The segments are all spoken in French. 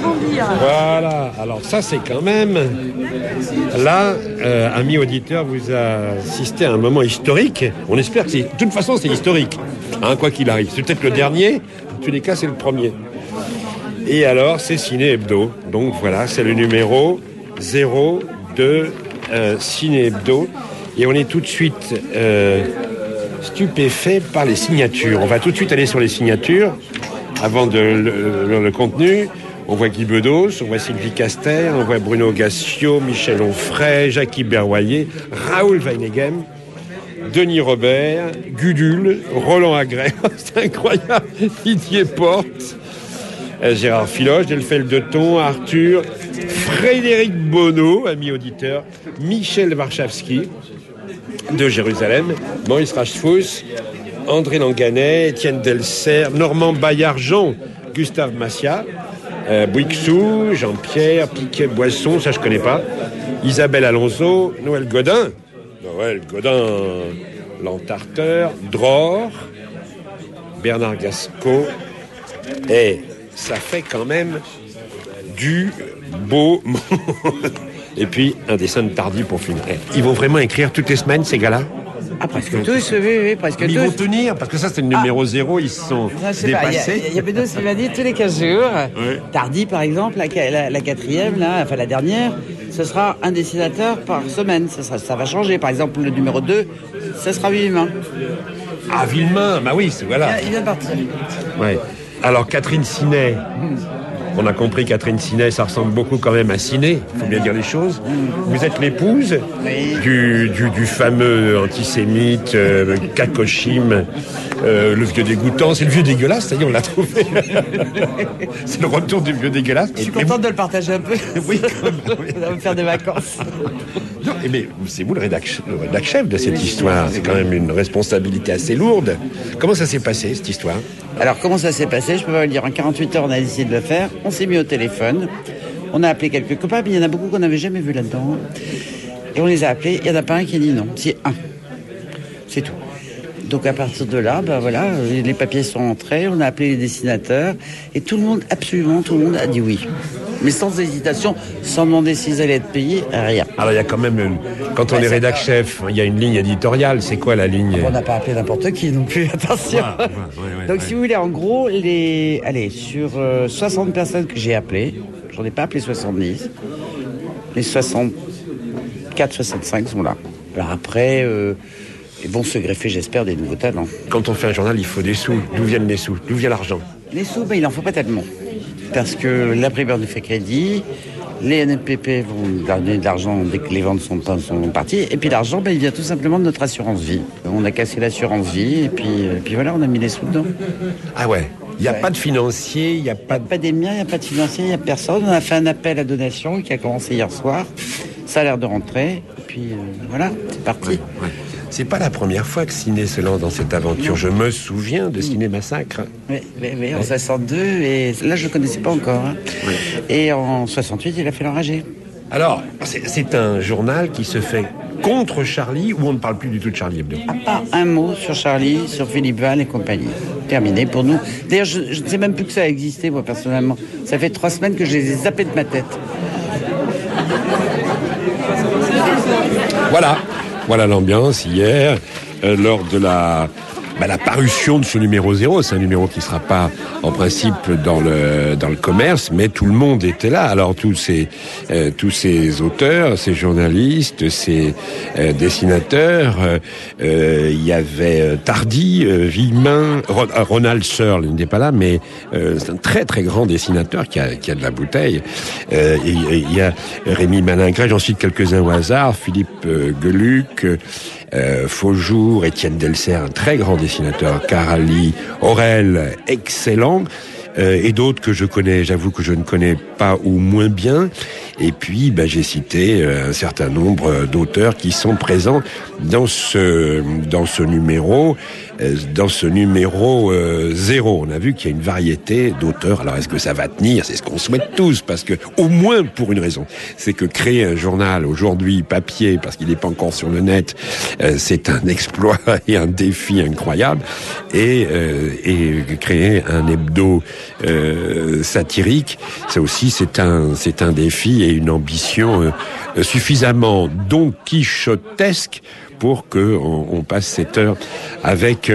rebondir. Voilà, alors ça c'est quand même... Là, ami auditeur, vous assistez à un moment historique. On espère que c'est... De toute façon, c'est historique, hein, quoi qu'il arrive. C'est peut-être le dernier, en tous les cas, c'est le premier. Et alors, c'est Ciné Hebdo. Donc voilà, c'est le numéro 0 de Ciné Hebdo. Et on est tout de suite stupéfait par les signatures. On va tout de suite aller sur les signatures, avant le contenu. On voit Guy Bedos, on voit Sylvie Caster, on voit Bruno Gassio, Michel Onfray, Jackie Berroyer, Raoul Weinegem, Denis Robert, Gudule, Roland Agré, c'est incroyable, Didier Porte, Gérard Filoche, Delphine Deton, Arthur, Frédéric Bonneau, ami auditeur, Michel Warszawski de Jérusalem, Maurice Rachfous, André Langanet, Étienne Delcer, Normand Baillargeon, Gustave Massia, Bouixou, Jean-Pierre, Piquet-Boisson, ça je connais pas, Isabelle Alonso, Noël Godin, L'Entarteur, Dror, Bernard Gasco, et ça fait quand même du beau monde. Et puis un dessin de Tardy pour finir. Ils vont vraiment écrire toutes les semaines, ces gars-là? Ah, presque tous, oui, presque tous. Ils vont tenir, parce que ça, c'est le numéro 0, ils se sont dépassés. Il y a Bedos qui m'a dit tous les 15 jours. Ouais. Tardy, par exemple, la quatrième, là, enfin la dernière, ce sera un dessinateur par semaine. Ça va changer. Par exemple, le numéro 2, ce sera Villemain. Ah, Villemain, bah oui, voilà. Il vient de partir. Ouais. Alors, Catherine Sinet. On a compris, Catherine Sinet, ça ressemble beaucoup quand même à Siné, il faut bien dire les choses. Vous êtes l'épouse du fameux antisémite Kakoshim, le vieux dégoûtant. C'est le vieux dégueulasse, ça y est, on l'a trouvé. C'est le retour du vieux dégueulasse. Je suis contente de le partager un peu. Oui, quand même. On va me faire des vacances. Non, mais c'est vous le rédac chef de cette histoire. C'est quand même une responsabilité assez lourde. Comment ça s'est passé, cette histoire? Alors, comment ça s'est passé? Je peux pas vous le dire. En 48 heures, on a décidé de le faire. On s'est mis au téléphone. On a appelé quelques copains, mais il y en a beaucoup qu'on n'avait jamais vu là-dedans. Et on les a appelés. Il n'y en a pas un qui a dit non. C'est un. C'est tout. Donc, à partir de là, voilà, les papiers sont entrés. On a appelé les dessinateurs. Et tout le monde, absolument tout le monde a dit oui. Mais sans hésitation, sans demander s'ils allaient être payés, rien. Alors il y a quand même, quand on est rédac chef, il y a une ligne éditoriale. C'est quoi la ligne? On n'a pas appelé n'importe qui non plus, attention. Donc si vous voulez, en gros, sur 60 personnes que j'ai appelées, j'en ai pas appelé 70, les 64, 65 sont là. Alors après, ils vont se greffer, j'espère, des nouveaux talents. Quand on fait un journal, il faut des sous. D'où viennent les sous? D'où vient l'argent? Les sous, il n'en faut pas tellement. Parce que l'imprimeur nous fait crédit, les NPP vont donner de l'argent dès que les ventes sont parties, et puis l'argent, il vient tout simplement de notre assurance vie. On a cassé l'assurance vie, et puis voilà, on a mis les sous dedans. Ah ouais. Il n'y a pas de financier, il n'y a pas de... Pas des miens, il n'y a pas de financier, il n'y a personne. On a fait un appel à donation qui a commencé hier soir. Ça a l'air de rentrer, et puis voilà, c'est parti. Ouais. C'est pas la première fois que Ciné se lance dans cette aventure. Je me souviens de Ciné Massacre. Oui, en 62, et là je ne le connaissais pas encore. Hein. Oui. Et en 68, il a fait l'enragé. Alors, c'est un journal qui se fait contre Charlie, ou on ne parle plus du tout de Charlie Hebdo? À part un mot sur Charlie, sur Philippe Val et compagnie. Terminé pour nous. D'ailleurs, je ne sais même plus que ça a existé, moi, personnellement. Ça fait 3 semaines que je les ai zappés de ma tête. Voilà l'ambiance hier, lors de la parution de ce numéro 0. C'est un numéro qui ne sera pas, en principe, dans le commerce, mais tout le monde était là. Alors, tous ces auteurs, ces journalistes, ces dessinateurs, il y avait Tardy, Villemain, Ronald Searle, il n'était pas là, mais c'est un très, très grand dessinateur qui a de la bouteille. Et il y a Rémi Malingret, j'en cite quelques-uns au hasard, Philippe Geluc, Faujour, Étienne Delcer, un très grand dessinateur, Carali, Aurel, excellent, et d'autres que je connais, j'avoue que je ne connais pas ou moins bien. Et puis, j'ai cité un certain nombre d'auteurs qui sont présents dans ce numéro. Dans ce numéro 0, on a vu qu'il y a une variété d'auteurs. Alors, est-ce que ça va tenir? C'est ce qu'on souhaite tous, parce que, au moins pour une raison, c'est que créer un journal aujourd'hui papier, parce qu'il n'est pas encore sur le net, c'est un exploit et un défi incroyable. Et créer un hebdo satirique, ça aussi, c'est un défi et une ambition suffisamment don quichotesque pour que on passe cette heure avec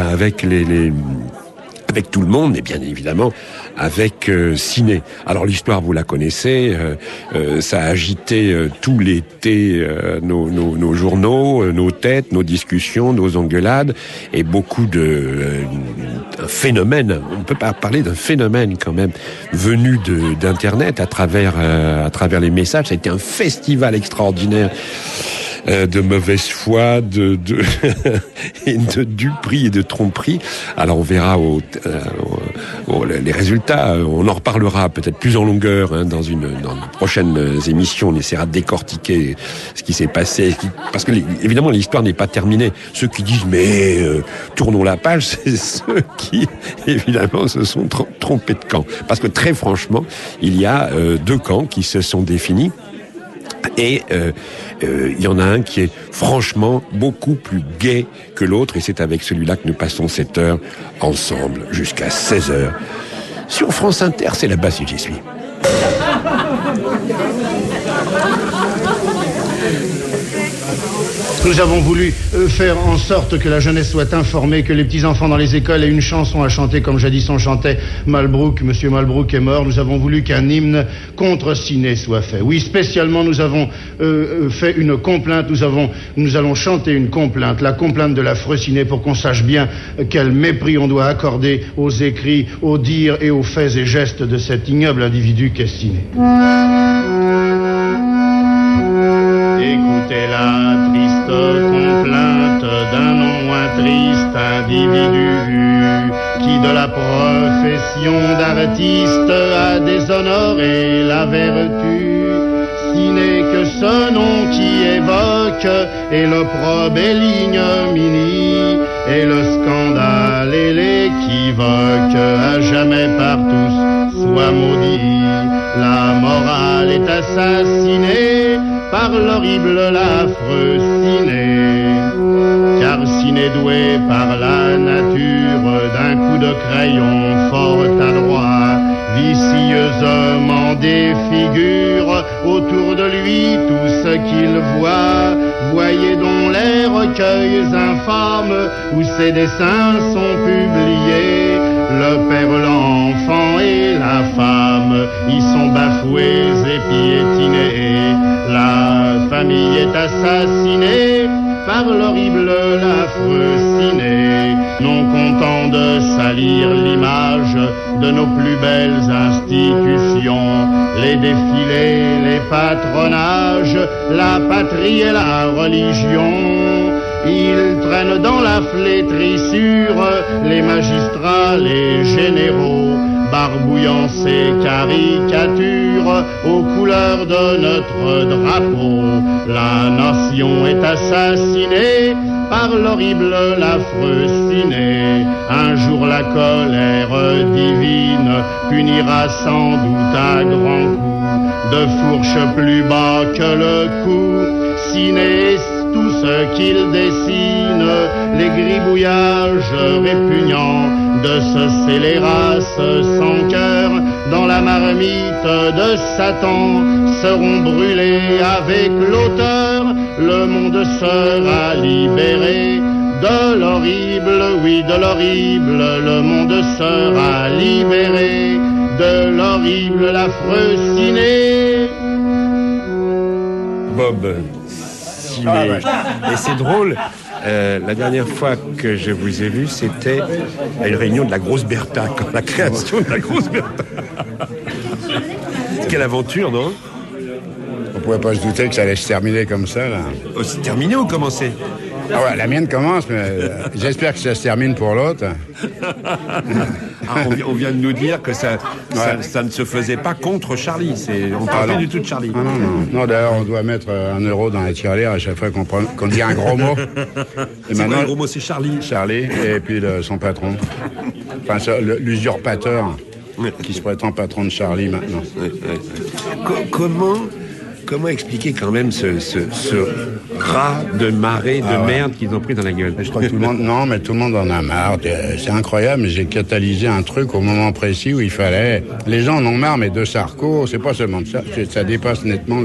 avec tout le monde, et bien évidemment avec Ciné. Alors l'histoire, vous la connaissez, ça a agité tout l'été nos journaux, nos têtes, nos discussions, nos engueulades, et beaucoup un phénomène, on peut pas parler d'un phénomène quand même, venu d'Internet à travers les messages. Ça a été un festival extraordinaire de mauvaise foi, et de duperie et de tromperie. Alors on verra les résultats. On en reparlera peut-être plus en longueur dans de prochaines émissions. On essaiera de décortiquer ce qui s'est passé, parce que évidemment l'histoire n'est pas terminée. Ceux qui disent tournons la page, c'est ceux qui évidemment se sont trompés de camp. Parce que très franchement, il y a deux camps qui se sont définis. Et il y en a un qui est franchement beaucoup plus gai que l'autre, et c'est avec celui-là que nous passons cette heure ensemble jusqu'à 16h. Sur France Inter, c'est là-bas si j'y suis. Nous avons voulu faire en sorte que la jeunesse soit informée, que les petits-enfants dans les écoles aient une chanson à chanter comme jadis on chantait Malbrook. Monsieur Malbrook est mort. Nous avons voulu qu'un hymne contre Ciné soit fait. Oui, spécialement, nous avons fait une complainte. Nous allons chanter une complainte, la complainte de l'affreux Ciné, pour qu'on sache bien quel mépris on doit accorder aux écrits, aux dires et aux faits et gestes de cet ignoble individu qu'est Ciné. Écoutez la triste complainte d'un non moins triste individu qui de la profession d'artiste a déshonoré la vertu. Si n'est que ce nom qui évoque et l'opprobre et l'ignominie et le scandale et l'équivoque à jamais par tous soit maudit. La morale est assassinée par l'horrible, l'affreux Ciné, car Ciné doué par la nature d'un coup de crayon fort adroit, vicieusement défigure autour de lui tout ce qu'il voit. Voyez donc les recueils infâmes où ses dessins sont publiés. Le père, l'enfant et la femme y sont bafoués et piétinés. La famille est assassinée par l'horrible, l'affreux Ciné, non content de salir l'image de nos plus belles institutions, les défilés, les patronages, la patrie et la religion. Il traîne dans la flétrissure les magistrats, les généraux, barbouillant ses caricatures aux couleurs de notre drapeau. La nation est assassinée par l'horrible, l'affreux Ciné. Un jour la colère divine punira sans doute à grands coups de fourche plus bas que le cou. Ciné, tout ce qu'il dessine, les gribouillages répugnants de ce scélérat sans cœur dans la marmite de Satan seront brûlés avec l'auteur. Le monde sera libéré de l'horrible, oui de l'horrible. Le monde sera libéré de l'horrible, l'affreux Ciné. Bob Ciné. Et c'est drôle. La dernière fois que je vous ai vu, c'était à une réunion de la Grosse Bertha, quand la création de la Grosse Bertha. Quelle aventure, non? On pouvait pas se douter que ça allait se terminer comme ça, là. Oh, c'est terminé ou commencé? Ah ouais, la mienne commence, mais j'espère que ça se termine pour l'autre. On vient de nous dire que ça ne se faisait pas contre Charlie. On parle pas du tout de Charlie. Non, d'ailleurs, on doit mettre 1 euro dans la tirelire à chaque fois qu'on dit un gros mot. Et maintenant, le gros mot, c'est Charlie. Charlie, et puis son patron. Enfin, l'usurpateur qui se prétend patron de Charlie maintenant. Comment expliquer quand même ce rat de marée de merde qu'ils ont pris dans la gueule? Je crois que tout le monde en a marre. C'est incroyable, mais j'ai catalysé un truc au moment précis où il fallait. Les gens en ont marre, mais de Sarko, c'est pas seulement de ça. Ça dépasse nettement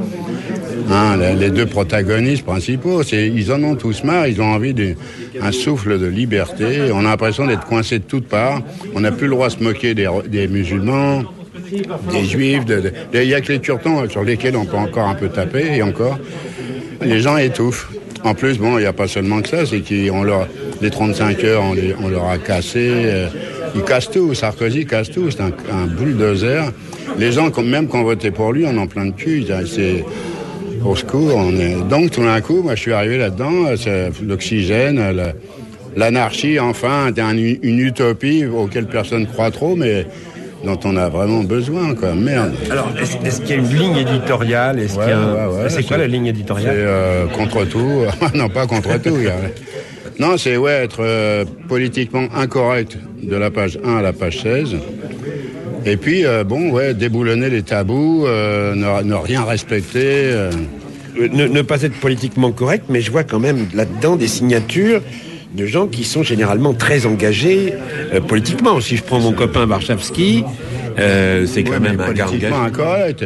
les deux protagonistes principaux. Ils en ont tous marre. Ils ont envie d'un souffle de liberté. On a l'impression d'être coincés de toutes parts. On n'a plus le droit de se moquer des musulmans, des juifs, il n'y a que les turtons sur lesquels on peut encore un peu taper, et encore, les gens étouffent. En plus, il n'y a pas seulement que ça, c'est les 35 heures, on leur a cassé, ils cassent tout, Sarkozy casse tout, c'est un bulldozer. Les gens, même qui ont voté pour lui, en ont plein de cul, c'est au secours. Donc, tout d'un coup, moi, je suis arrivé là-dedans, c'est l'oxygène, l'anarchie, enfin, une utopie auquel personne ne croit trop, mais dont on a vraiment besoin, quoi. Merde. Alors, est-ce qu'il y a une ligne éditoriale? C'est quoi la ligne éditoriale? C'est contre tout. Non, pas contre tout. Non, c'est être politiquement incorrect de la page 1 à la page 16. Et puis, déboulonner les tabous, ne rien respecter. Ne pas être politiquement correct, mais je vois quand même là-dedans des signatures de gens qui sont généralement très engagés politiquement. Si je prends mon copain Warszawski, c'est quand même un gars engagé. Politiquement incorrect.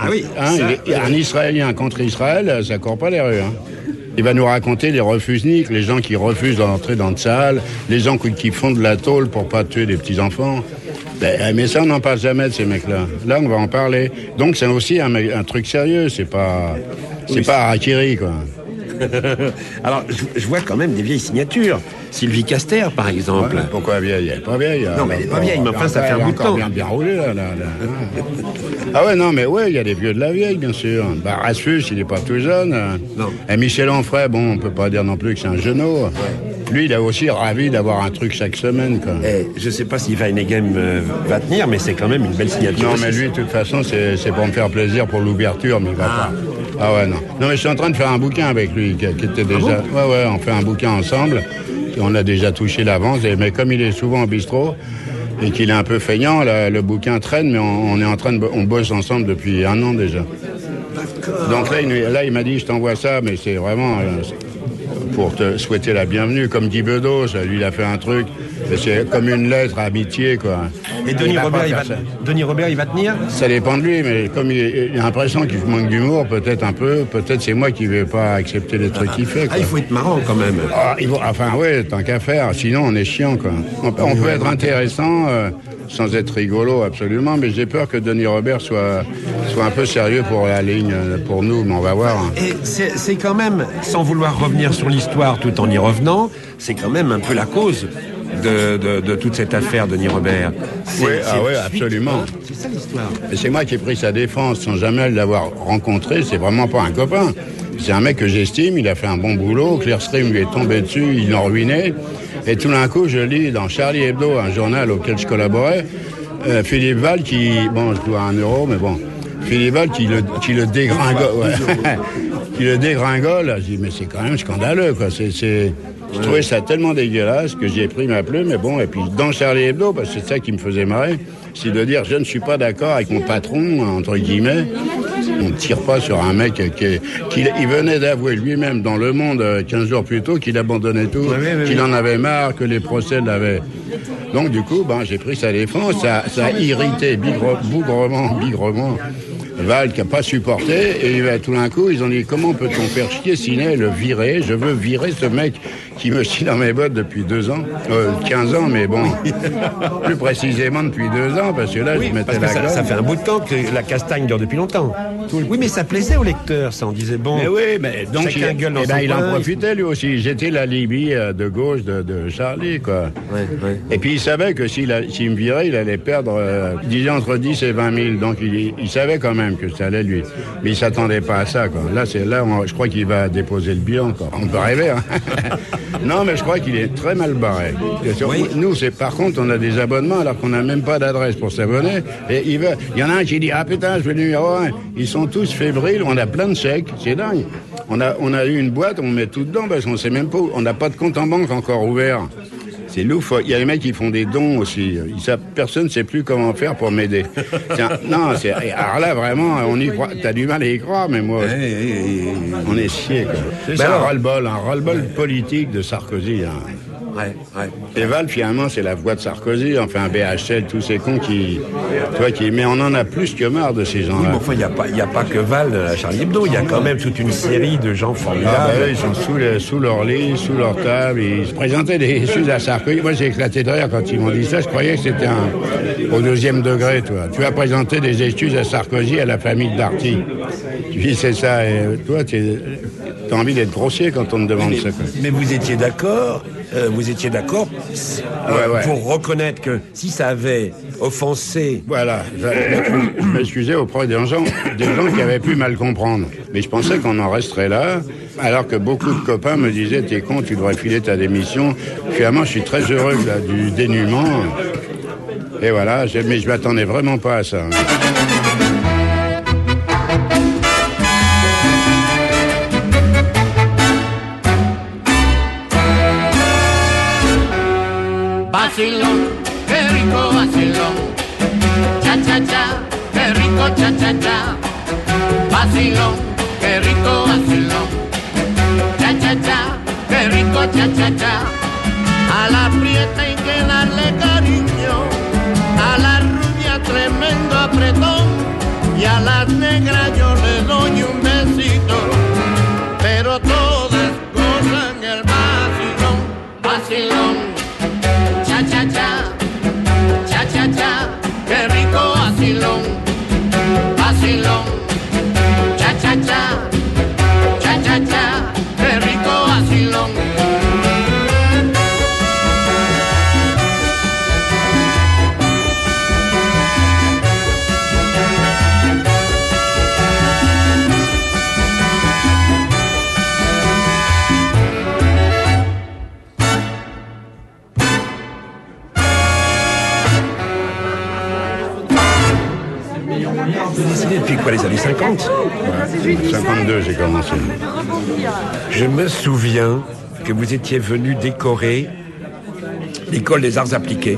Un Israélien contre Israël, ça court pas les rues. Hein. Il va nous raconter les refusniks, les gens qui refusent d'entrer dans de salles, les gens qui font de la tôle pour pas tuer des petits-enfants. Mais ça, on n'en parle jamais de ces mecs-là. Là, on va en parler. Donc, c'est aussi un truc sérieux. C'est pas harakiri, quoi. Alors, je vois quand même des vieilles signatures. Sylvie Caster, par exemple. Ouais, pourquoi vieille? Elle n'est pas vieille. Non, mais elle n'est pas vieille, mais enfin, ça fait un bout de temps. Bien roulé, là. Ah ouais, non, mais il y a des vieux de la vieille, bien sûr. Rasmus, il n'est pas tout jeune. Non. Et Michel Onfray, on ne peut pas dire non plus que c'est un genou. Ouais. Lui, il est aussi ravi d'avoir un truc chaque semaine, quoi. Je ne sais pas si Weinegem va tenir, mais c'est quand même une belle signature. Non, mais lui, de toute façon, c'est pour me faire plaisir pour l'ouverture, mais il va pas. Ah ouais, non. Non, mais je suis en train de faire un bouquin avec lui, qui était déjà... Ouais, on fait un bouquin ensemble. On a déjà touché l'avance, mais comme il est souvent au bistrot et qu'il est un peu feignant, le bouquin traîne, mais on bosse ensemble depuis 1 an déjà. Donc là, il m'a dit, je t'envoie ça, mais c'est vraiment pour te souhaiter la bienvenue, comme Guy Bedos, lui, il a fait un truc, c'est comme une lettre à amitié, quoi. Et Denis Robert, il va tenir? Ça dépend de lui, mais comme il a l'impression qu'il manque d'humour, peut-être un peu, peut-être c'est moi qui ne vais pas accepter les trucs qu'il fait, quoi. Il faut être marrant, quand même. Tant qu'à faire, sinon on est chiant, quoi. On peut être intéressant, sans être rigolo, absolument, mais j'ai peur que Denis Robert soit un peu sérieux pour la ligne, pour nous, mais on va voir. Et c'est quand même, sans vouloir revenir sur l'histoire tout en y revenant, c'est quand même un peu la cause de toute cette affaire, Denis Robert. Oui, absolument. C'est ça l'histoire. Et c'est moi qui ai pris sa défense sans jamais l'avoir rencontré, c'est vraiment pas un copain. C'est un mec que j'estime, il a fait un bon boulot, Clearstream lui est tombé dessus, il l'a ruiné. Et tout d'un coup, je lis dans Charlie Hebdo, un journal auquel je collaborais, Philippe Val qui, je dois 1 euro, mais Philippe Val qui le dégringole. Ouais. Qui le dégringole. Je dis, mais c'est quand même scandaleux, quoi. Je trouvais ça tellement dégueulasse que j'ai pris ma plume, et puis dans Charlie Hebdo, parce que c'est ça qui me faisait marrer, c'est de dire, je ne suis pas d'accord avec mon patron, entre guillemets. On ne tire pas sur un mec il venait d'avouer lui-même dans Le Monde 15 jours plus tôt qu'il abandonnait tout, qu'il en avait marre, que les procès l'avaient. Donc du coup, j'ai pris sa défense, ça a irrité bigrement Val qui n'a pas supporté, et tout d'un coup, ils ont dit, comment peut-on faire chier Sinet et le virer? Je veux virer ce mec qui me chie dans mes bottes depuis 15 ans, mais plus précisément depuis 2 ans, parce que là, je mettais la gueule. Ça fait un bout de temps que la castagne dure depuis longtemps. Oui, mais ça plaisait aux lecteurs, ça, on disait Mais oui, mais donc il en profitait lui aussi. J'étais la Libye de gauche de Charlie, quoi. Ouais. Et puis il savait que s'il me virait, il allait perdre, disons, entre 10 et 20 000, donc il savait quand même. même que ça allait lui. Mais il s'attendait pas à ça, quoi. Là, je crois qu'il va déposer le bilan, quoi. On peut rêver, hein. Non, mais je crois qu'il est très mal barré. Oui. Nous, par contre, on a des abonnements alors qu'on n'a même pas d'adresse pour s'abonner. Et il y en a un qui dit, ah putain, je veux le numéro 1. Ils sont tous fébriles, on a plein de chèques, c'est dingue. On a eu une boîte, on met tout dedans parce qu'on sait même pas où. On n'a pas de compte en banque encore ouvert. C'est louche. Il y a des mecs qui font des dons aussi. Personne ne sait plus comment faire pour m'aider. Alors là, vraiment, on y croit. T'as du mal à y croire, mais moi, on est scié. C'est un ras-le-bol politique de Sarkozy. Hein. Ouais. Et Val, finalement, c'est la voix de Sarkozy, enfin BHL, tous ces cons mais on en a plus que marre de ces gens-là. Oui, mais enfin, il n'y a pas que Val à Charlie Hebdo, il y a quand même toute une série de gens formidables. Ils sont sous leur lit, sous leur table, ils se présentaient des excuses à Sarkozy. Moi, j'ai éclaté de rire quand ils m'ont dit ça, je croyais que c'était au 2e degré, toi. Tu as présenté des excuses à Sarkozy à la famille de Darty. Tu dis, c'est ça, et toi, t'as envie d'être grossier quand on te demande ça. Mais vous étiez d'accord pour reconnaître que si ça avait offensé... Voilà, je m'excusais auprès des gens qui avaient pu mal comprendre. Mais je pensais qu'on en resterait là, alors que beaucoup de copains me disaient, t'es con, tu devrais filer ta démission. Finalement, je suis très heureux du dénuement. Et voilà, mais je m'attendais vraiment pas à ça. Vacilón, qué rico vacilón, cha cha cha, qué rico cha cha cha. Vacilón, qué rico vacilón, cha cha cha, qué rico cha cha cha. A la prieta hay que darle cariño, a la rubia tremendo apretón y a las negras yo le doy un besito, pero todas gozan el vacilón, vacilón. Cha cha cha, cha cha cha, qué rico vacilón, vacilón, cha cha cha, cha cha cha, qué rico vacilón. Vous dessinez depuis quoi, les années 50 ? 52, j'ai commencé. Je me souviens que vous étiez venu décorer l'école des arts appliqués.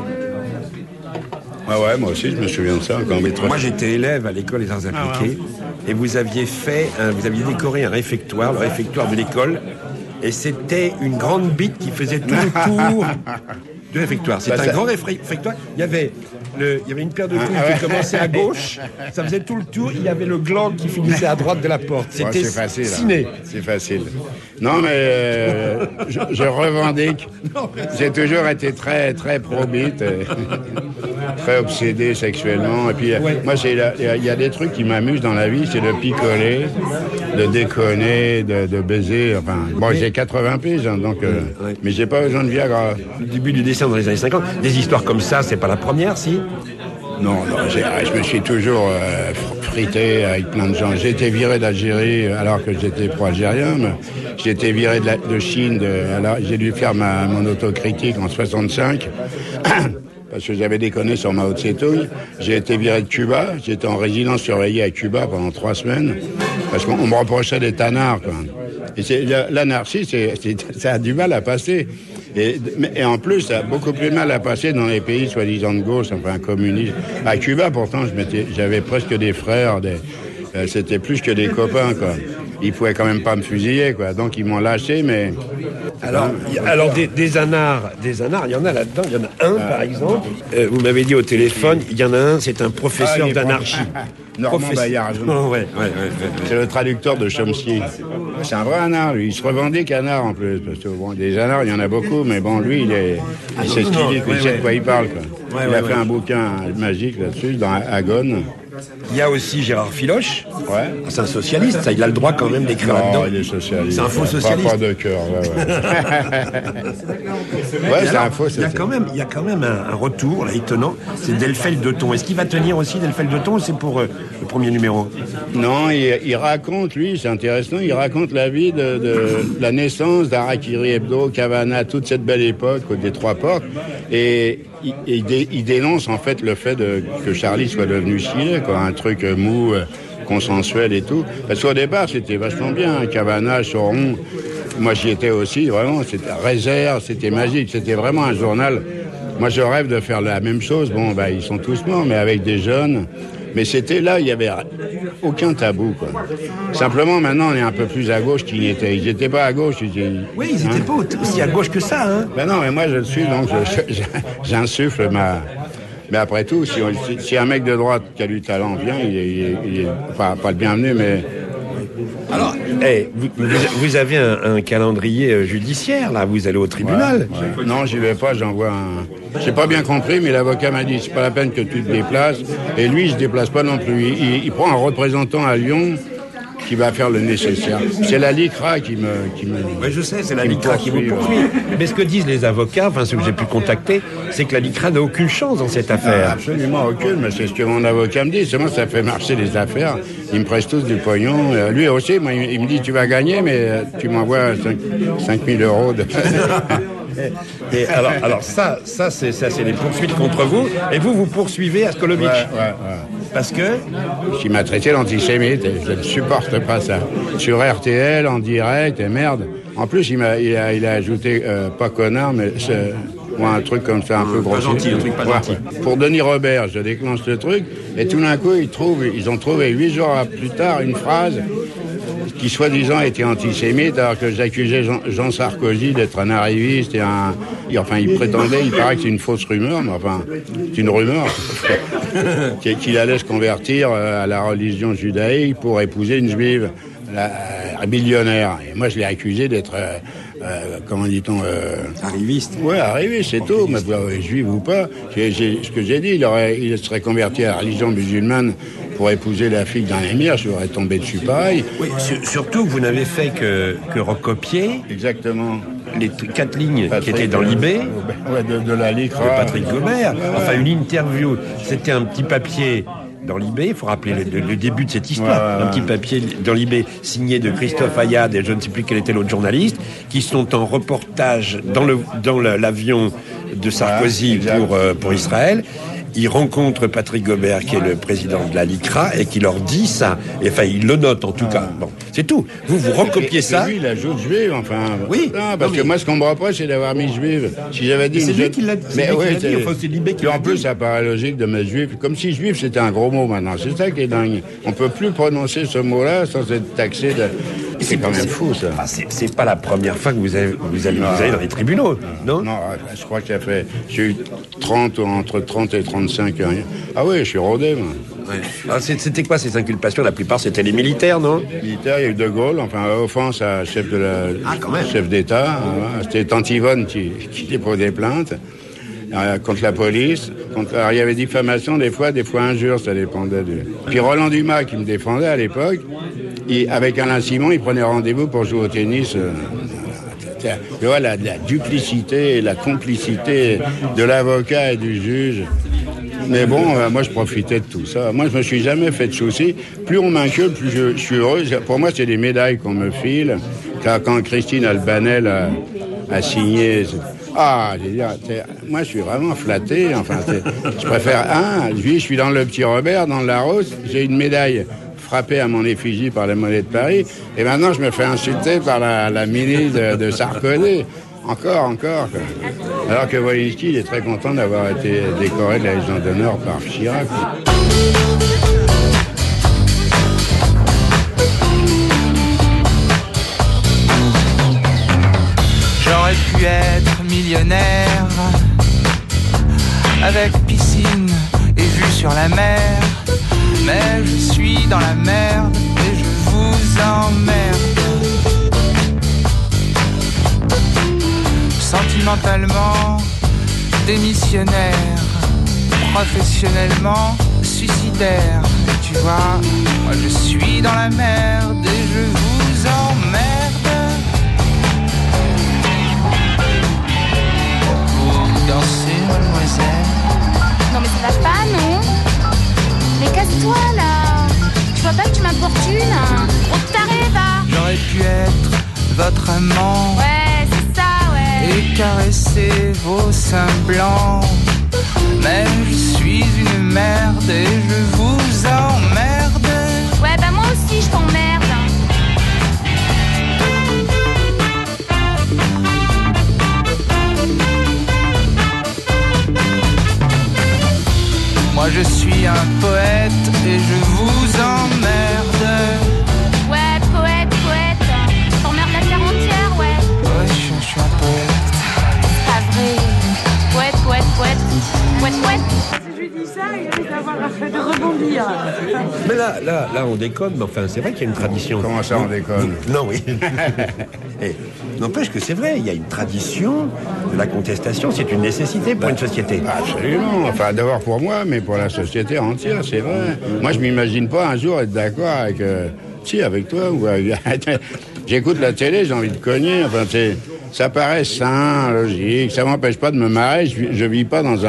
Ah ouais, moi aussi, je me souviens de ça. Moi, j'étais élève à l'école des arts appliqués. Et vous aviez décoré un réfectoire, le réfectoire de l'école. Et c'était une grande bite qui faisait tout le tour du réfectoire. C'était un grand réfectoire. Il y avait une paire de couilles qui commençait à gauche, ça faisait tout le tour, il y avait le gland qui finissait à droite de la porte. C'était facile, ciné. C'est facile. Non, mais je revendique. J'ai toujours été très, très pro-bite, très obsédé sexuellement. Et puis, moi, il y a des trucs qui m'amusent dans la vie, c'est de picoler, de déconner, de baiser. Enfin, bon, j'ai 80 piges, hein, donc, mais j'ai pas besoin de Viagra. Le début du dessin dans les années 50, des histoires comme ça, c'est pas la première, si ? Non, je me suis toujours frité avec plein de gens. J'ai été viré d'Algérie alors que j'étais pro-algérien. J'ai été viré de Chine. Alors j'ai dû faire mon autocritique en 65 parce que j'avais déconné sur Mao Tse-tung. J'ai été viré de Cuba. J'étais en résidence surveillée à Cuba pendant 3 semaines parce qu'on me reprochait des tanards, quoi. Et l'anarchie, ça a du mal à passer. Et en plus, ça a beaucoup plus mal à passer dans les pays soi-disant de gauche, enfin communistes. À Cuba, pourtant, j'avais presque des frères, c'était plus que des copains, quoi. Ils pouvaient quand même pas me fusiller, quoi. Donc ils m'ont lâché, mais... Alors des anards, il y en a là-dedans. Il y en a un, par exemple. Vous m'avez dit au téléphone, il y en a un, c'est un professeur d'anarchie. Normand Bayard. Ouais. C'est le traducteur de Chomsky. C'est un vrai anard, lui. Il se revendique anard, en plus. Parce que, bon, des anards, il y en a beaucoup, mais bon, lui, il sait ce qu'il dit, il sait de quoi il parle, quoi. Il a fait un bouquin magique là-dessus, dans Agone. Il y a aussi Gérard Filoche. C'est un socialiste, ça, il a le droit quand même d'écrire là-dedans. Il est socialiste. C'est un faux socialiste. Pas de cœur, Ouais, c'est un faux. Il y a quand même un retour là, étonnant. C'est Delfel-de-Thon. Est-ce qu'il va tenir aussi Delfel-de-Thon ou c'est pour le premier numéro? Non, il raconte, lui, c'est intéressant, il raconte la vie de la naissance d'Harakiri Hebdo, Cavana, toute cette belle époque des Trois Portes. Et il dénonce en fait le fait que Charlie soit devenu ciné, quoi, un truc mou, consensuel et tout. Parce qu'au départ, c'était vachement bien. Cavana, Choron, moi j'y étais aussi, vraiment. C'était Réserve, c'était magique. C'était vraiment un journal. Moi, je rêve de faire la même chose. Bon, ils sont tous morts, mais avec des jeunes. Mais c'était là, il n'y avait aucun tabou, quoi. Simplement, maintenant, on est un peu plus à gauche qu'ils n'étaient. Ils n'étaient pas à gauche. Oui, ils n'étaient pas aussi à gauche que ça, hein. Non, mais moi, je le suis, donc j'insuffle ma... Mais après tout, si un mec de droite qui a du talent vient, il est pas le bienvenu, mais... Alors, vous avez un calendrier judiciaire, là, vous allez au tribunal. Ouais. Non, j'y vais pas, j'envoie un... J'ai pas bien compris, mais l'avocat m'a dit, c'est pas la peine que tu te déplaces. Et lui, il se déplace pas non plus. Il prend un représentant à Lyon qui va faire le nécessaire. C'est la LICRA qui me... Oui, je sais, c'est la LICRA qui vous poursuit. Mais ce que disent les avocats, enfin ceux que j'ai pu contacter, c'est que la LICRA n'a aucune chance dans cette affaire. Absolument aucune, mais c'est ce que mon avocat me dit. C'est moi, ça fait marcher les affaires. Ils me prêtent tous du pognon. Lui aussi, moi, il me dit, tu vas gagner, mais tu m'envoies 5 000 euros de... Et alors ça c'est les poursuites contre vous. Et vous poursuivez Askolovitch. Ouais. Parce que il m'a traité d'antisémite, et je ne supporte pas ça. Sur RTL, en direct, et merde. En plus, il a ajouté, pas connard, mais un truc comme ça, un peu grossier. Un truc pas gentil. Pour Denis Robert, je déclenche le truc, et tout d'un coup, ils ont trouvé 8 jours plus tard une phrase qui soi-disant était antisémite, alors que j'accusais Jean Sarkozy d'être un arriviste il prétendait, il paraît que c'est une fausse rumeur, mais enfin, c'est une rumeur, qu'il allait se convertir à la religion judaïque pour épouser une juive, un millionnaire. Et moi, je l'ai accusé d'être, comment dit-on... arriviste. Ouais, arriviste, c'est tout, mais juif ou pas. Ce que j'ai dit, il serait converti à la religion musulmane pour épouser la fille d'un émir, je serais tombé dessus pareil. Oui, surtout que vous n'avez fait que recopier. Exactement. Les 4 lignes qui étaient dans l'IB. Ouais, de la LICRA. De Patrick Gobert. Enfin, une interview. C'était un petit papier dans l'IB, il faut rappeler le début de cette histoire. Ouais. Un petit papier dans l'IB signé de Christophe Ayad et je ne sais plus quel était l'autre journaliste, qui sont en reportage dans l'avion de Sarkozy pour Israël. Ils rencontrent Patrick Gobert, qui est le président de la LICRA, et qui leur dit ça. Et, enfin, il le note, en tout cas. Bon, c'est tout. Vous recopiez ça. Lui, il ajoute juive, enfin. Oui. Non, parce que moi, ce qu'on me reproche, c'est d'avoir mis juive. Si j'avais dit c'est lui qui l'a dit. Mais oui, c'est l'IB qui l'a dit. En plus, ça paraît logique de mettre juif. Comme si juif, c'était un gros mot maintenant. C'est ça qui est dingue. On peut plus prononcer ce mot-là sans être taxé de... C'est quand même fou, ça. Ah, c'est pas la première fois que vous allez dans les tribunaux, non? Non, je crois que j'ai eu entre 30 et 35 ans. Ah oui, je suis rodé, moi. Ouais. Alors, c'était quoi ces inculpations? La plupart, c'était les militaires, non? Militaires, il y a eu De Gaulle, enfin, offense à chef d'État. Hein, c'était Tante Yvonne qui déposait plainte contre la police. Alors, il y avait diffamation des fois injures, ça dépendait du... Puis Roland Dumas, qui me défendait à l'époque, avec Alain Simon, il prenait rendez-vous pour jouer au tennis. Tu vois, la duplicité et la complicité de l'avocat et du juge. Mais bon, moi, je profitais de tout ça. Moi, je me suis jamais fait de soucis. Plus on m'incule, plus je suis heureux. Pour moi, c'est des médailles qu'on me file. Quand Christine Albanel a signé... Ah, moi, je suis vraiment flatté. Enfin, je préfère... je suis dans le Petit Robert, dans le Larousse. J'ai une médaille frappée à mon effigie par la Monnaie de Paris. Et maintenant, je me fais insulter par la ministre de Sarkozy. Encore. Alors que Wolinski, il est très content d'avoir été décoré de la Légion d'honneur par Chirac. J'aurais pu être millionnaire, avec piscine et vue sur la mer, mais je suis dans la merde et je vous emmerde. Sentimentalement démissionnaire, professionnellement suicidaire. Et tu vois, moi je suis dans la merde et je vous emmerde. mais ça va pas, non? Mais casse-toi, là. Tu vois pas que tu m'importunes, hein? Oh, taré, va. J'aurais pu être votre amant. Ouais, c'est ça, ouais. Et caresser vos seins blancs. Mais je suis une merde et je vous emmerde. Ouais, bah moi aussi, je t'emmerde. Moi je suis un poète et je vous emmerde. Ouais, poète. T'emmerdes la terre entière, ouais. Ouais, je suis un poète. C'est pas vrai. Poète. Si je lui dis ça, il risque d'avoir de rebondir. Mais là, on déconne, mais enfin, c'est vrai qu'il y a une tradition. Comment ça, on déconne? Non, oui. Et n'empêche que c'est vrai, il y a une tradition de la contestation, c'est une nécessité pour une société. Absolument. Enfin, d'abord pour moi, mais pour la société entière, c'est vrai. Moi, je m'imagine pas un jour être d'accord avec... avec toi. Ou j'écoute la télé, j'ai envie de cogner. Enfin, ça paraît sain, logique. Ça m'empêche pas de me marrer. Je vis pas dans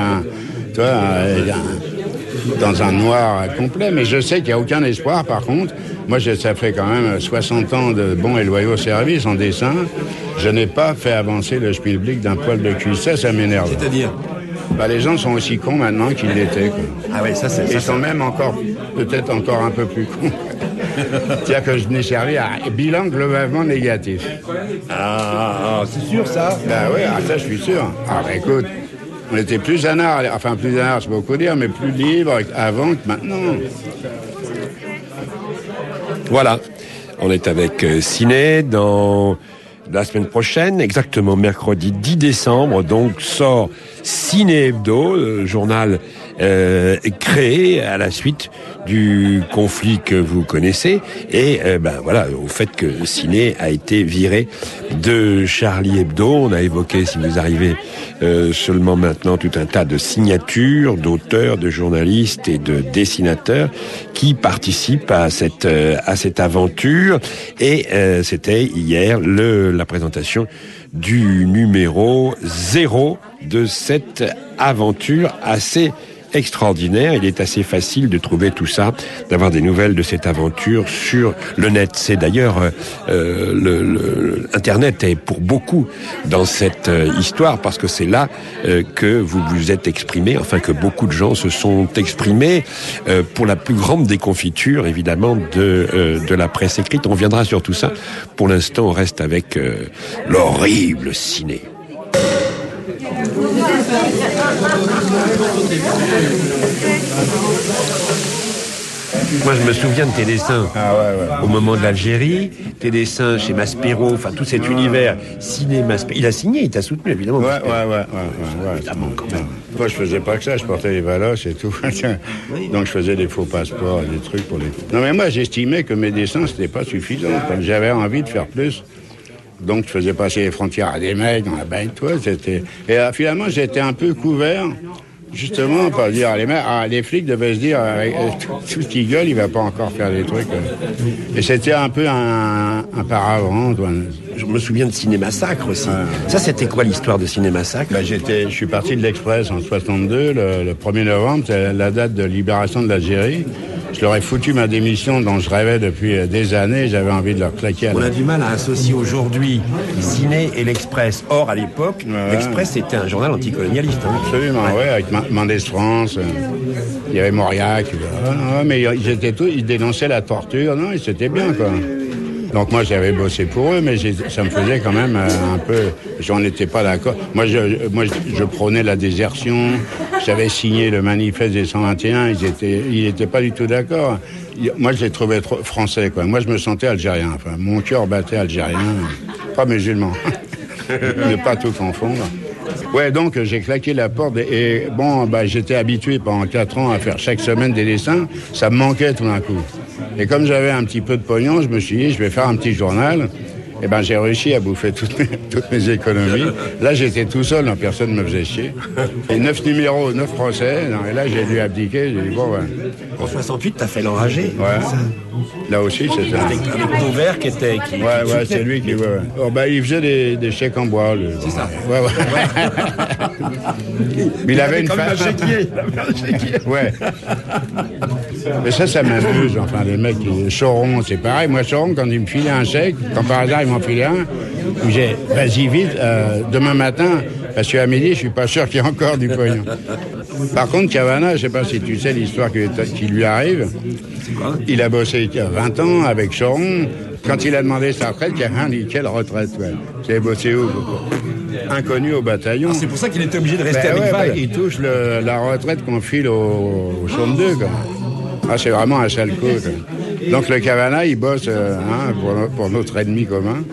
dans un noir complet. Mais je sais qu'il n'y a aucun espoir, par contre. Moi, ça fait quand même 60 ans de bons et loyaux services en dessin. Je n'ai pas fait avancer le schmilblick d'un poil de cul. Ça m'énerve. C'est-à-dire les gens sont aussi cons maintenant qu'ils l'étaient, quoi. Ah oui, ça c'est... Ils sont même peut-être encore un peu plus cons. C'est-à-dire que je n'ai servi à bilan globalement négatif. Ah, c'est sûr ça? Ben oui, ça je suis sûr. Écoute, on était plus anard, c'est beaucoup dire, mais plus libre avant que maintenant. Voilà, on est avec Ciné dans la semaine prochaine, exactement mercredi 10 décembre, donc sort Ciné Hebdo, le journal créé à la suite du conflit que vous connaissez et voilà, au fait que Ciné a été viré de Charlie Hebdo. On a évoqué, si vous arrivez seulement maintenant, tout un tas de signatures d'auteurs, de journalistes et de dessinateurs qui participent à cette aventure et c'était hier la présentation du numéro 0 de cette aventure assez extraordinaire. Il est assez facile de trouver tout ça, d'avoir des nouvelles de cette aventure sur le net. C'est d'ailleurs Internet est pour beaucoup dans cette histoire parce que c'est là que vous vous êtes exprimé, enfin que beaucoup de gens se sont exprimés pour la plus grande déconfiture évidemment de la presse écrite. On viendra sur tout ça. Pour l'instant, on reste avec l'horrible Ciné. Moi, je me souviens de tes dessins au moment de l'Algérie, tes dessins chez Maspero, enfin tout cet univers Ciné Maspero. Il a signé, il t'a soutenu évidemment. Ouais. Évidemment, quand même. Moi, je faisais pas que ça, je portais les valoches et tout. Donc, je faisais des faux passeports, des trucs pour les... Non, mais moi, j'estimais que mes dessins, c'était pas suffisant. J'avais envie de faire plus. Donc, je faisais passer les frontières à des mecs dans la bain de toile. Et finalement, j'étais un peu couvert, justement, pour dire les flics devaient se dire, tout ce qui gueule, il va pas encore faire des trucs. Et c'était un peu un paravent. Je me souviens de Ciné Massacre aussi. Ça, c'était quoi l'histoire de Ciné Massacre? Je suis parti de l'Express en 62, le 1er novembre, c'est la date de libération de l'Algérie. Je leur ai foutu ma démission dont je rêvais depuis des années. J'avais envie de leur claquer à On a du mal à associer aujourd'hui Ciné et l'Express. Or, à l'époque, l'Express, c'était un journal anticolonialiste. Absolument, avec Mendès France. Il y avait Mauriac. Mais ils dénonçaient la torture. Non, c'était bien, quoi. Donc moi, j'avais bossé pour eux, mais ça me faisait quand même un peu... J'en étais pas d'accord. Moi, je prônais la désertion. J'avais signé le manifeste des 121. Ils étaient pas du tout d'accord. Moi, je les trouvais trop français, quoi. Moi, je me sentais algérien. Enfin, mon cœur battait algérien. Pas musulman. Ne pas tout confondre. Ouais, donc j'ai claqué la porte et j'étais habitué pendant 4 ans à faire chaque semaine des dessins. Ça me manquait tout d'un coup. Et comme j'avais un petit peu de pognon, je me suis dit, je vais faire un petit journal. Eh ben, j'ai réussi à bouffer toutes mes économies. Là, j'étais tout seul, hein, personne ne me faisait chier. Et 9 numéros, 9 procès. Non, et là, j'ai dû abdiquer. J'ai dit, bon, ouais. En 68, t'as fait l'enragé. Ouais. Là aussi, c'était avec Pauvert qui était... Ouais, c'est lui qui... Ouais. Oh, ben, il faisait des chèques en bois. C'est ça. Ouais. Mais il avait une comme un chéquier. Ouais. Mais ça m'amuse. Enfin, les mecs, Choron, c'est pareil. Moi, Choron, quand il me filait un chèque, quand par hasard, il m'en filait un, j'ai vas-y vite, demain matin, parce qu'à midi, je suis pas sûr qu'il y ait encore du pognon. Par contre, Cavana, je sais pas si tu sais l'histoire qui lui arrive. C'est quoi? Il a bossé 20 ans avec Choron. Quand il a demandé sa retraite, Cavana dit quelle retraite? Vous avez bossé où? Inconnu au bataillon. Ah, c'est pour ça qu'il était obligé de rester avec Val. Il touche la retraite qu'on file au Chaume 2, quoi. Ah, c'est vraiment un sale coup, quoi. Donc le Cavana, il bosse pour notre ennemi commun.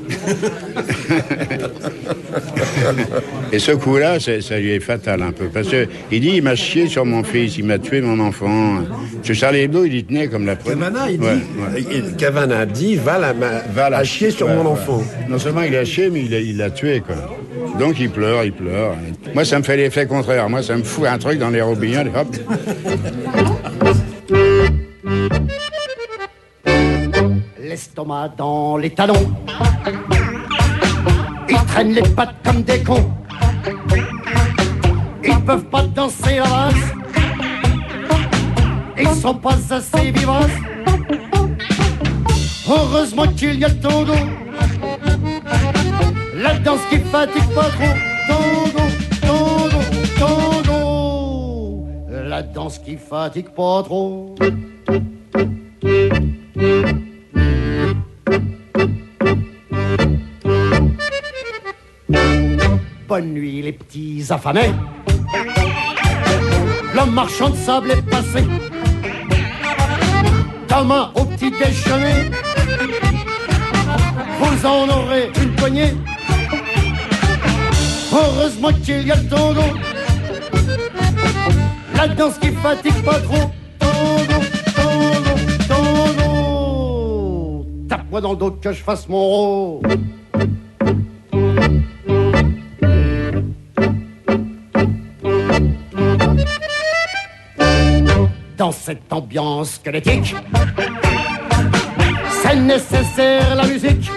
Et ce coup-là, ça lui est fatal un peu. Parce qu'il dit, il m'a chié sur mon fils, il m'a tué mon enfant. Sur Charlie Hebdo, il y tenait comme la preuve. Cavana, il dit, Cavana dit, Val a chié sur mon enfant. Non seulement il a chié, mais il l'a tué, quoi. Donc il pleure. Moi, ça me fait l'effet contraire. Moi, ça me fout un truc dans les robignoles, hop. L'estomac dans les talons, ils traînent les pattes comme des cons. Ils peuvent pas danser la valse, ils sont pas assez vivaces. Heureusement qu'il y a le tango, la danse qui fatigue pas trop. Tango, la danse qui fatigue pas trop. Bonne nuit les petits affamés, le marchand de sable est passé. Demain au petit déjeuner, vous en aurez une poignée. Heureusement qu'il y a le tango, la danse qui fatigue pas trop. Tango, tape-moi dans le dos que je fasse mon rôle. Dans cette ambiance squelettique, c'est nécessaire la musique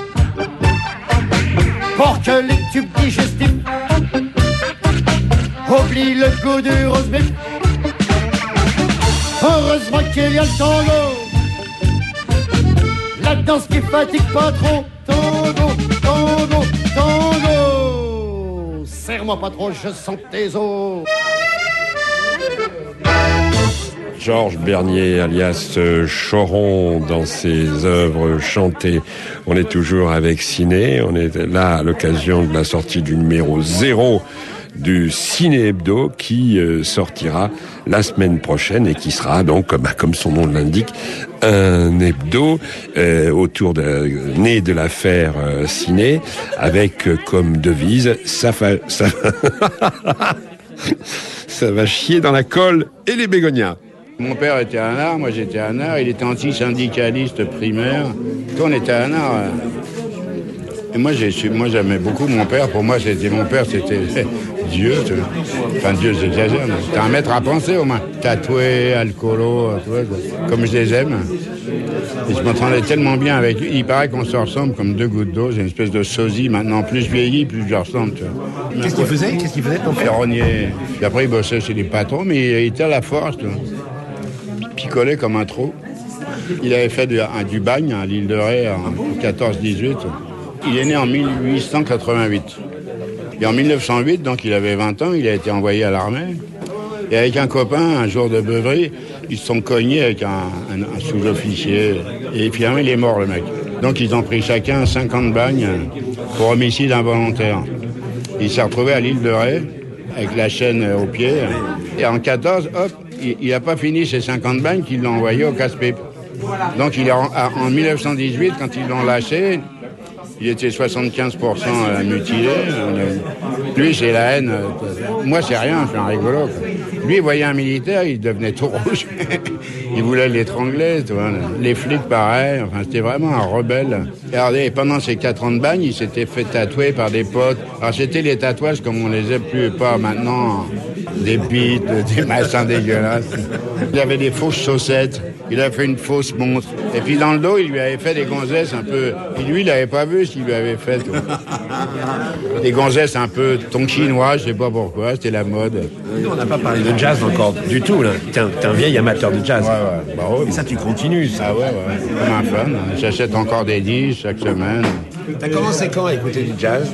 pour que les tubes digestifs oublient le goût du roast beef. Heureusement qu'il y a le tango, la danse qui fatigue pas trop. Tango, serre-moi pas trop, je sens tes os. Georges Bernier, alias Choron, dans ses œuvres chantées. On est toujours avec Ciné. On est là à l'occasion de la sortie du numéro 0 du Ciné Hebdo qui sortira la semaine prochaine et qui sera donc, comme son nom l'indique, un hebdo autour né de l'affaire Ciné, avec comme devise ça va chier dans la colle et les bégonias. Mon père était un art, moi j'étais un art, il était anti-syndicaliste primaire. Quand on était un art, et moi j'aimais beaucoup mon père. Pour moi c'était Dieu. Enfin Dieu j'exagère, mais c'était un maître à penser au moins. Tatoué, alcoolo, comme je les aime. Et je m'entendais tellement bien avec lui. Il paraît qu'on se ressemble comme deux gouttes d'eau. J'ai une espèce de sosie maintenant. Plus je vieillis, plus je le ressemble. Qu'est-ce qu'il faisait ton père? Ferronnier. Puis après il bossait chez les patrons, mais il était à la force. Picolait comme un trou. Il avait fait du bagne à l'île de Ré en 14-18. Il est né en 1888. Et en 1908, donc il avait 20 ans, il a été envoyé à l'armée. Et avec un copain, un jour de beuverie, ils se sont cognés avec un sous-officier. Et finalement, il est mort, le mec. Donc ils ont pris chacun 50 bagnes pour homicide involontaire. Il s'est retrouvé à l'île de Ré, avec la chaîne au pied. Et en 14, hop, il n'a pas fini ses 50 bagnes qu'ils l'ont envoyé au casse-pipe. Donc en 1918, quand ils l'ont lâché, il était 75% mutilé. Lui, c'est la haine. Moi, c'est rien, je suis un rigolo. Lui, il voyait un militaire, il devenait tout rouge. il voulait l'étrangler, tu vois. Les flics, pareil. Enfin, c'était vraiment un rebelle. Et pendant ces 4 ans de bagne, il s'était fait tatouer par des potes. Alors, c'était les tatouages comme on les a plus pas maintenant. Des bites, des machins dégueulasses. Il avait des fausses chaussettes. Il a fait une fausse montre. Et puis dans le dos, il lui avait fait des gonzesses un peu... Et lui, il n'avait pas vu ce qu'il lui avait fait. Des gonzesses un peu ton chinois, je sais pas pourquoi, c'était la mode. On n'a pas parlé de jazz encore du tout, là. T'es un vieil amateur de jazz. Ouais. Bah, ouais. Et ça, tu continues, ça. Ah ouais. Comme un fan. J'achète encore des disques chaque semaine. T'as commencé quand à écouter du jazz?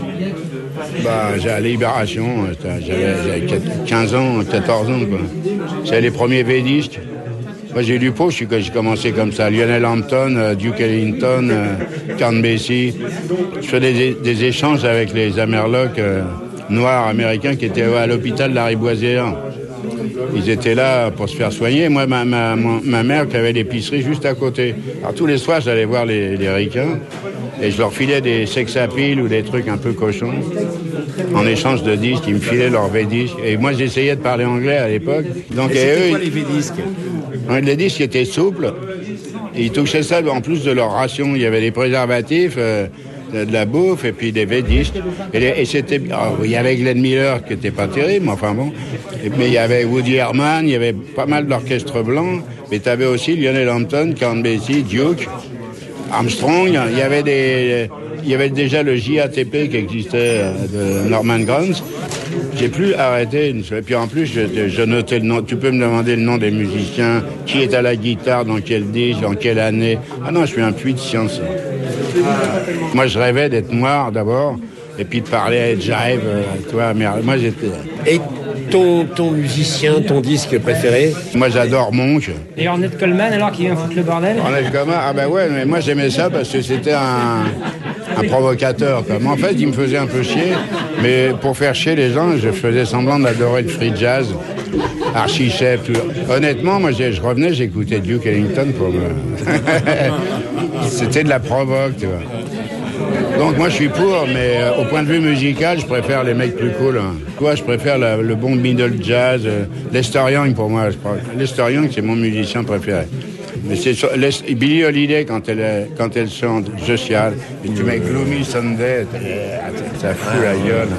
Bah, j'ai à Libération, j'avais 15 ans, 14 ans, quoi. C'est les premiers V-disques. Moi, j'ai lu Pau, j'ai commencé comme ça. Lionel Hampton, Duke Ellington, Count Basie. Je faisais des échanges avec les Amerlocs noirs américains qui étaient à l'hôpital Lariboisière. Ils étaient là pour se faire soigner. Moi, ma mère qui avait l'épicerie juste à côté. Alors tous les soirs, j'allais voir les ricains et je leur filais des sex-appeal ou des trucs un peu cochons. En échange de disques, ils me filaient leurs V-disques. Et moi, j'essayais de parler anglais à l'époque. Donc, et c'était quoi les V-disques? Les disques étaient souples. Et ils touchaient ça en plus de leur ration. Il y avait des préservatifs, de la bouffe et puis des V-disques. Et c'était... il y avait Glenn Miller qui était pas terrible, mais enfin bon. Mais il y avait Woody Herman, il y avait pas mal d'orchestres blancs. Mais tu avais aussi Lionel Hampton, Count Basie, Duke, Armstrong. Il y avait déjà le JATP qui existait de Norman Granz. J'ai plus arrêté. Et puis en plus, je notais le nom. Tu peux me demander le nom des musiciens, qui est à la guitare, dans quel disque, dans quelle année. Ah non, je suis un puits de science. Moi, je rêvais d'être noir d'abord, et puis de parler à Jive, toi, mais moi j'étais... Et ton musicien, ton disque préféré? Moi, j'adore Monk. Et Ornette Coleman, alors, qui vient foutre le bordel? Ornette Coleman, ah ben ouais, mais moi j'aimais ça parce que c'était un provocateur, quoi. Mais en fait, il me faisait un peu chier, mais pour faire chier les gens, je faisais semblant d'adorer le free jazz, Archie Shepp, tout. Honnêtement, moi, je revenais, j'écoutais Duke Ellington pour me... C'était de la provoque, tu vois. Donc moi je suis pour, mais au point de vue musical, je préfère les mecs plus cool. Hein. Toi, je préfère le bon middle jazz. Lester Young pour moi, je crois. Lester Young, c'est mon musicien préféré. Mais c'est Billie Holiday quand elle chante Social. Et tu mets Gloomy Sunday, ça fout la gueule.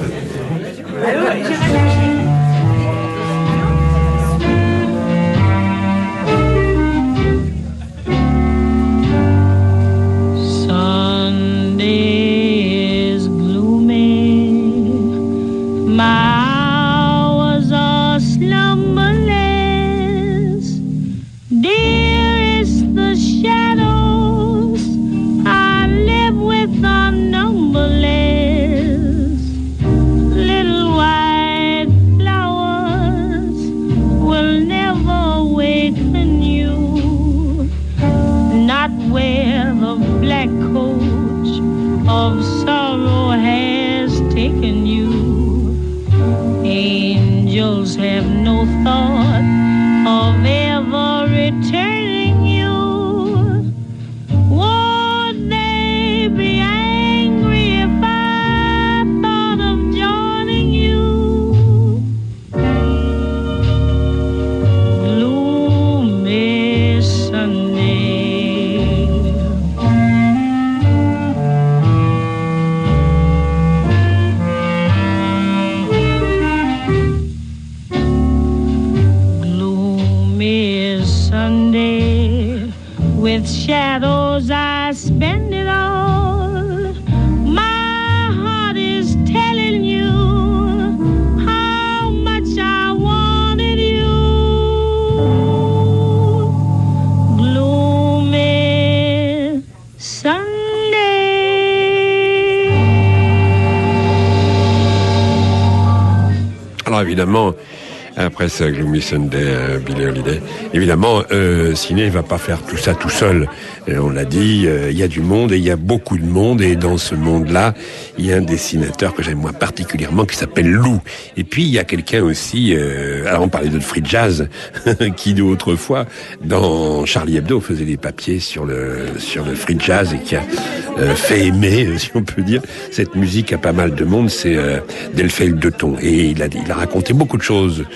Évidemment, après ça, Gloomy Sunday, Billie Holiday, évidemment, Ciné ne va pas faire tout ça tout seul. On l'a dit, il y a du monde et il y a beaucoup de monde, et dans ce monde-là, il y a un dessinateur que j'aime moi particulièrement qui s'appelle Lou. Et puis il y a quelqu'un aussi, alors on parlait de free jazz, qui autrefois dans Charlie Hebdo faisait des papiers sur le free jazz et qui a fait aimer, si on peut dire, cette musique à pas mal de monde, c'est Delphel Deton. Et il a raconté beaucoup de choses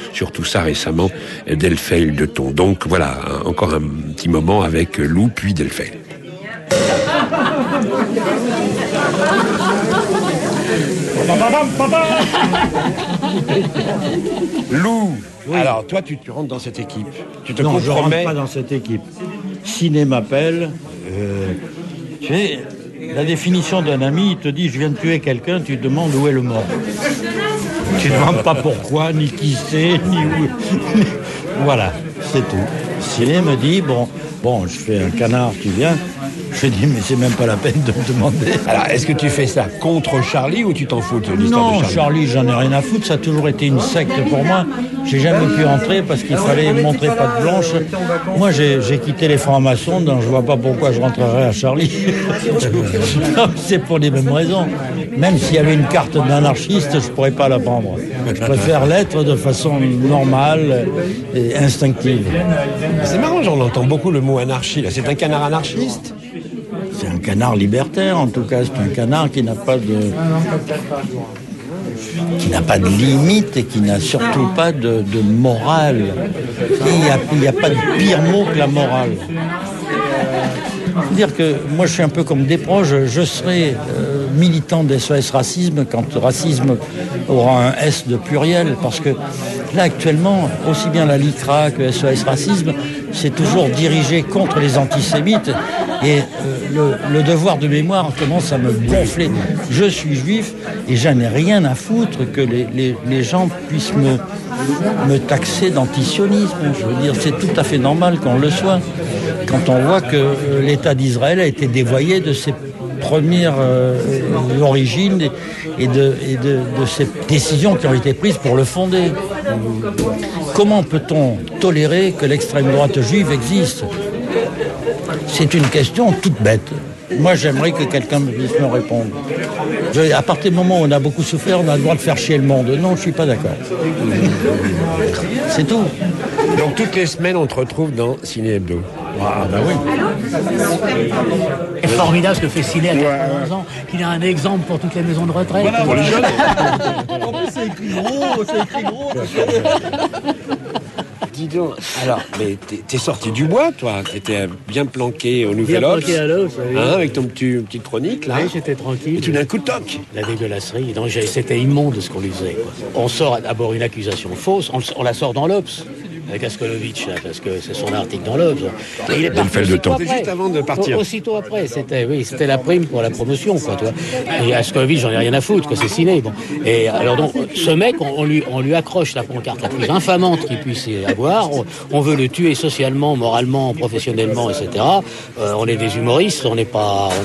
sur tout ça récemment, d'Elfeil de Thon. Donc voilà, encore un petit moment avec Lou puis d'Elfeil. Lou, oui. Alors toi tu rentres dans cette équipe. Tu te non, compromets. je rentre pas dans cette équipe. Ciné m'appelle. Tu sais, la définition d'un ami, il te dit je viens de tuer quelqu'un, tu te demandes où est le mort. Tu ne demandes pas pourquoi, ni qui c'est, ni où. Voilà, c'est tout. Ciné me dit bon, je fais un canard, tu viens. Je dis, mais c'est même pas la peine de me demander. Alors, est-ce que tu fais ça contre Charlie ou tu t'en fous de l'histoire de Charlie ? Non, Charlie, j'en ai rien à foutre. Ça a toujours été une secte pour moi. J'ai jamais pu entrer parce qu'il fallait montrer patte blanche. Moi, j'ai quitté les francs-maçons, donc je vois pas pourquoi je rentrerais à Charlie. C'est pour les mêmes raisons. Même s'il y avait une carte d'anarchiste, je pourrais pas la prendre. Je préfère l'être de façon normale et instinctive. C'est marrant, j'en entends beaucoup le mot anarchie. Là. C'est un canard anarchiste ? C'est un canard libertaire, en tout cas. C'est un canard qui n'a pas de limite et qui n'a surtout pas de morale. Il n'y a pas de pire mot que la morale. C'est-à-dire que moi, je suis un peu comme Desproges. Je serai militant des SOS Racisme quand racisme aura un S de pluriel. Parce que là, actuellement, aussi bien la LICRA que SOS Racisme, c'est toujours dirigé contre les antisémites. Et le devoir de mémoire commence à me gonfler. Je suis juif et j'en ai rien à foutre que les gens puissent me taxer d'antisionisme. Je veux dire, c'est tout à fait normal qu'on le soit. Quand on voit que l'État d'Israël a été dévoyé de ses premières origines et de ces décisions qui ont été prises pour le fonder. Comment peut-on tolérer que l'extrême droite juive existe ? C'est une question toute bête. Moi, j'aimerais que quelqu'un puisse me répondre. À partir du moment où on a beaucoup souffert, on a le droit de faire chier le monde. Non, je suis pas d'accord. C'est tout. Donc, toutes les semaines, on te retrouve dans Ciné Hebdo. Ah, bah oui. C'est formidable ce que fait Ciné à 91 ans. Il a un exemple pour toutes les maisons de retraite. Voilà, pour les jeunes. En plus, c'est écrit gros. Dis donc, alors, mais t'es sorti du bois, toi. T'étais bien planqué au Nouvel Obs. Bien planqué à l'Obs, oui. Avec ton petite chronique, là. Oui, j'étais tranquille. Et tout d'un coup, toc. La dégueulasserie. Donc, c'était immonde ce qu'on lui faisait, quoi. On sort d'abord une accusation fausse, on la sort dans l'Obs. Avec Askolovitch, là, parce que c'est son article dans l'Obs. Et il est parti juste avant de partir. Aussitôt après, c'était la prime pour la promotion, quoi, tu vois. Et Askolovitch, j'en ai rien à foutre, que c'est Ciné, bon. Et alors donc, ce mec, on lui accroche la pancarte la plus infamante qu'il puisse y avoir. On veut le tuer socialement, moralement, professionnellement, etc. On est des humoristes, on est combien ?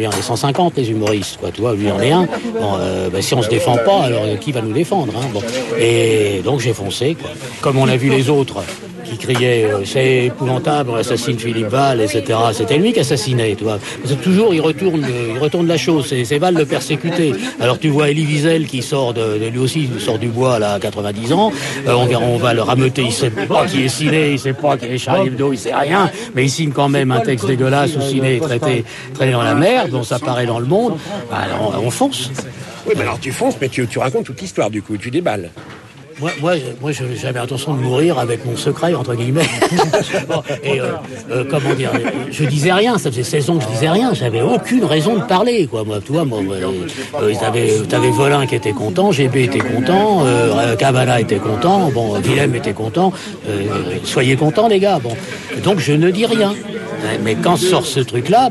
On est 150 les humoristes, quoi, tu vois. Lui en est un. Bon, si on se défend pas, alors qui va nous défendre, hein, bon. Et donc j'ai foncé, quoi. Comme on a vu les autres qui criait c'est épouvantable, on assassine Philippe Val, etc. C'était lui qui assassinait, tu vois. Parce que toujours il retourne la chose. C'est Val le persécuté. Alors tu vois Elie Wiesel qui sort lui aussi il sort du bois là à 90 ans. On va le rameuter. Il sait pas qui est Ciné, il sait pas qui est Charlie Hebdo, il sait rien, mais il signe quand même un texte dégueulasse où Ciné est traité dans la merde, dont ça paraît dans le Monde. Alors on fonce. Oui, mais alors tu fonces, mais tu racontes toute l'histoire du coup, tu déballes. Moi, j'avais l'intention de mourir avec mon secret, entre guillemets. Bon, et comment dire, je disais rien, ça faisait 16 ans que je disais rien, j'avais aucune raison de parler, quoi. Moi, tu vois, t'avais Volin qui était content, GB était content, Cavana était content, bon, Willem était content, soyez contents, les gars, bon. Donc, je ne dis rien. Mais quand sort ce truc-là,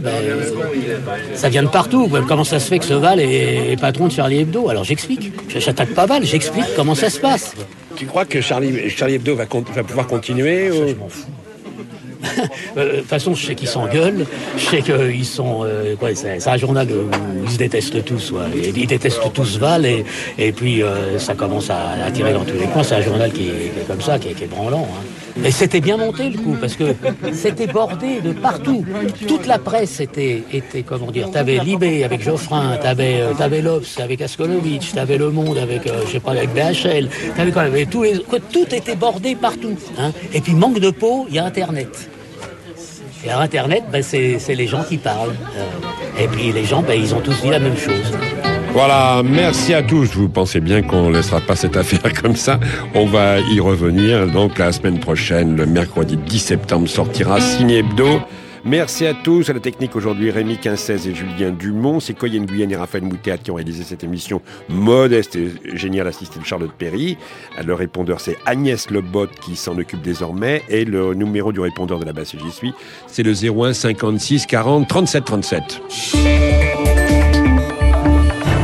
ça vient de partout. Comment ça se fait que ce Val est patron de Charlie Hebdo ? Alors j'explique. J'attaque pas Val, j'explique comment ça se passe. Tu crois que Charlie Hebdo va pouvoir continuer ou... Je m'en fous. De toute façon, je sais qu'ils s'engueulent, je sais qu'ils sont... c'est un journal où ils se détestent tous. Ouais. Ils détestent tous Val et puis ça commence à tirer dans tous les coins. C'est un journal qui est comme ça, qui est branlant. Hein. Et c'était bien monté le coup, parce que c'était bordé de partout. Toute la presse était comment dire, t'avais Libé avec Geoffrin, t'avais l'Obs avec Askolovitch, t'avais Le Monde avec, avec BHL, t'avais quand même tout était bordé partout. Hein. Et puis manque de peau, il y a Internet. Et à Internet, c'est les gens qui parlent. Et puis les gens, ils ont tous dit la même chose. Voilà, merci à tous. Vous pensez bien qu'on ne laissera pas cette affaire comme ça. On va y revenir. Donc la semaine prochaine, le mercredi 10 septembre, sortira Ciné Hebdo. Merci à tous. À la technique aujourd'hui, Rémi Quincès et Julien Dumont. C'est Coyenne Guyenne et Raphaël Moutéat qui ont réalisé cette émission modeste et géniale, assistée de Charlotte Perry. Le répondeur, c'est Agnès Lebot qui s'en occupe désormais. Et le numéro du répondeur de la base, j'y suis, c'est le 01 56 40 37 37.